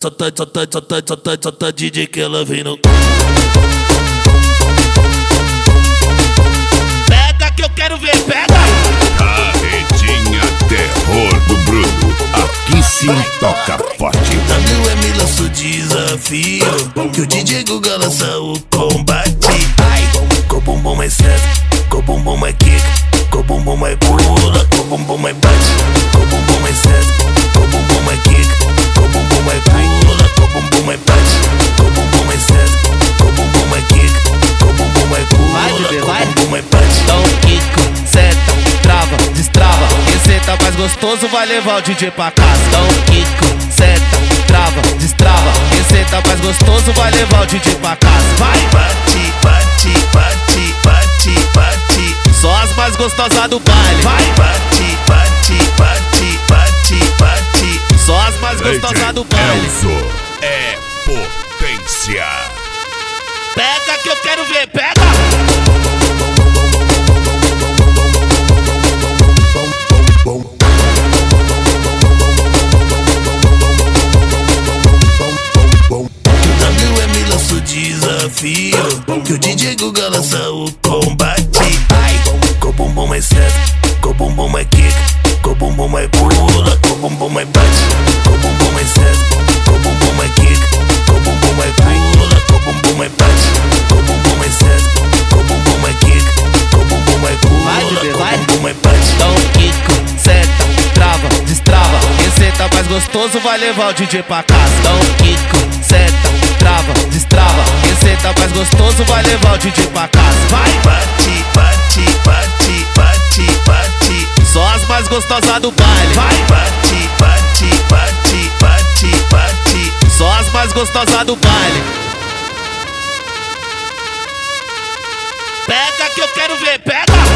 Solta DJ que ela vem no. Pega que eu quero ver, pega! Carretinha terror do Bruno, aqui sim toca forte. WM lança o desafio, que o DJ Guga lança o combate. Ai, com bumbum mais certo, com bumbum mais kick, com bumbum mais pula, com bumbum mais bate, com bumbum mais certo, com bumbum mais kick, com bumbum mais pula, com bumbum mais bate, com bumbum mais certo, com bumbum mais kick, com bumbum mais pula, com bumbum mais bate. Dá um quico, senta, trava, destrava. Quem senta mais gostoso vai levar o DJ pra casa. Dá um quico, senta, trava, destrava. Quem senta mais gostoso vai levar o DJ pra casa. Vai, bate, bate, bate, bate, bate. Só as mais gostosas do baile. Vai, bate, bate, bate, bate, bate. Só as mais gostosas do baile. Elzo é potência. Pega que eu quero ver, pega! WM lança o desafio, que o DJ Guga lança o combate. Ai, com bumbum mais certo, com bumbum mais kick, com bumbum mais pula, com bumbum mais bate, com bumbum mais certo, com bumbum mais kick, com bumbum mais pula, com bumbum mais bate, com bumbum mais certo, com bumbum mais kick, com bumbum mais pula, com bumbum mais bate. Dá um quico, senta, trava, destrava. Quem senta mais gostoso vai levar o DJ pra casa. Dá um quico, senta, trava, destrava. Quem senta mais gostoso vai levar o DJ pra casa. Vai, bate, bate, bate, bate, bate. Só as mais gostosas do baile. Vai, bate, bate, bate, bate, bate. Só as mais gostosas do baile. Pega que eu quero ver, pega!